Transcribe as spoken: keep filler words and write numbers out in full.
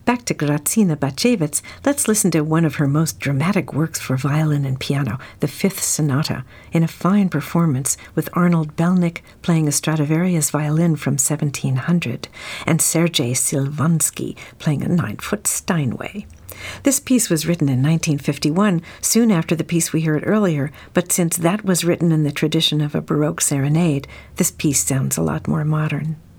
Back to Grazina Bacevich, let's listen to one of her most dramatic works for violin and piano, the Fifth Sonata, in a fine performance with Arnold Belnik playing a Stradivarius violin from seventeen hundred and Sergei Sylvansky playing a nine-foot Steinway. This piece was written in nineteen fifty-one, soon after the piece we heard earlier, but since that was written in the tradition of a Baroque serenade, this piece sounds a lot more modern.